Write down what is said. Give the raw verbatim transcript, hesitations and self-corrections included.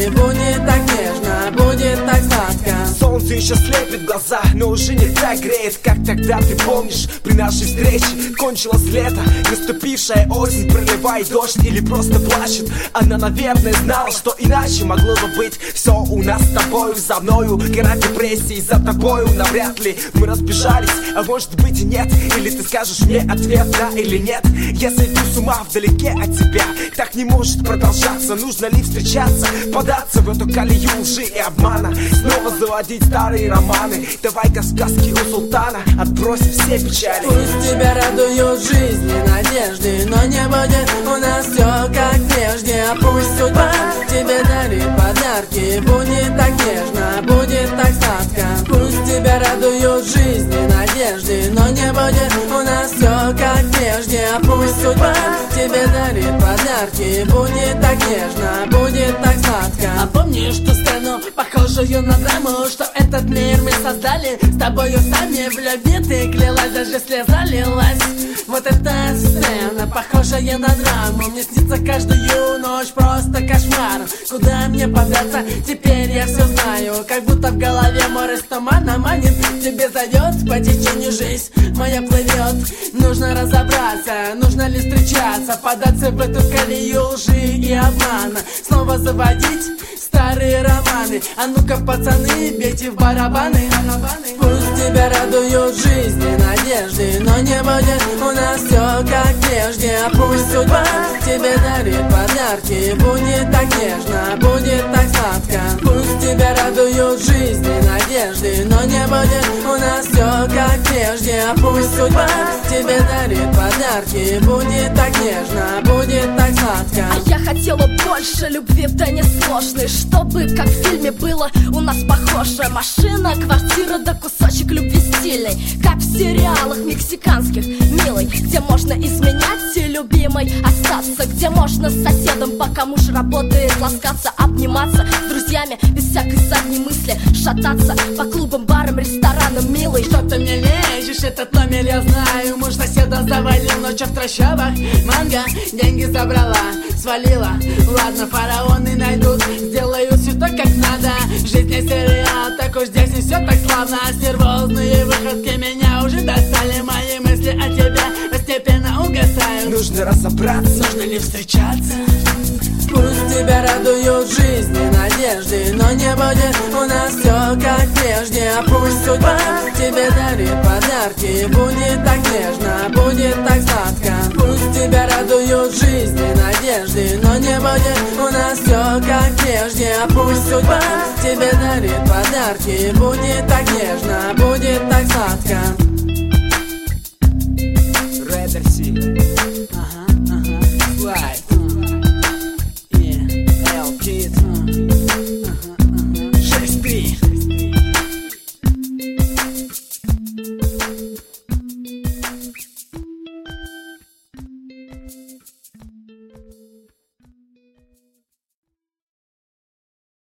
подарки. Будет так нежно, будет так сладко. Солнце еще слепит глаза, но уже не так греет, как тогда, ты помнишь? При нашей встрече кончилось лето, наступившая осень проливает дождь или просто плачет. Она, наверное, знала, что иначе могло бы быть. Все у нас с тобою, за мною гора депрессии, за тобою навряд ли мы разбежались, а может быть и нет. Или ты скажешь мне ответ, да или нет. Я сойду с ума вдалеке от тебя, так не может продолжаться. Нужно ли встречаться, податься в эту колею лжи и обмана, снова заводить старые романы? Давай-ка сказки у султана, отбросим все печали. Пусть тебя радуют жизни, надежды, но не будет у нас все как прежде. А пусть судьба тебе дарит подарки. Будет так нежно, будет так сладко. Пусть тебя радуют жизни, надежды, но не будет у нас все как прежде. А пусть судьба тебе дарит подарки. Будет так нежно, будет так сладко. А помнишь ту сцену, похожую на драму, что этот мир мы создали с тобою сами? В любви ты клялась, даже слеза лилась. Вот эта сцена, похожая на драму, мне снится каждую ночь просто кошмар. Куда мне податься? Теперь я все знаю, как будто в голове море с тумана манит. Тебе зовет по течению жизнь моя плывет. Нужно разобраться, нужно ли встречаться, податься в эту колею лжи и обмана, снова заводить старые романы. А ну-ка, пацаны, бейте в барабаны. Пусть тебя радуют жизни, надежды, но не будет у нас все как прежде. А пусть судьба тебе дарит подарки. Будет так нежно, будет так сладко. Пусть тебя радуют жизни, надежды, но не будет у нас все как прежде. А пусть судьба тебе дарит подарки. Будет так нежно, будет так сладко. А я хотела больше любви, да не сложной, чтобы как в фильме было у нас похоже. Машина, квартира, да кусочек любви стильной, как в сериалах мексиканских, милый, где можно изменять и любимой остаться, где можно с соседом, пока муж работает, ласкаться, обниматься с друзьями без всякой задней мысли, шататься по клубам, барам, ресторанам, милый. Что ты мне лезешь, этот номер я знаю. Муж соседа завалил ночью в трущобах. Манго деньги забрала, свалила. Ладно, фараоны найдут, сделаю все так, как надо. Жизнь не сериал, так уж здесь не все так славно. Стервозные выходки меня уже достали. Мои мысли о тебе постепенно угасают. Нужно разобраться, нужно ли встречаться. Пусть тебя радуют жизни, надежды, но не будет у нас все как прежде. А пусть судьба тебе дарит подарки. Будет так нежно, будет так сладко. Пусть тебя радуют жизни, надежды, но не будет у нас все как прежде. А пусть судьба тебе дарит подарки. Будет так нежно, будет так сладко.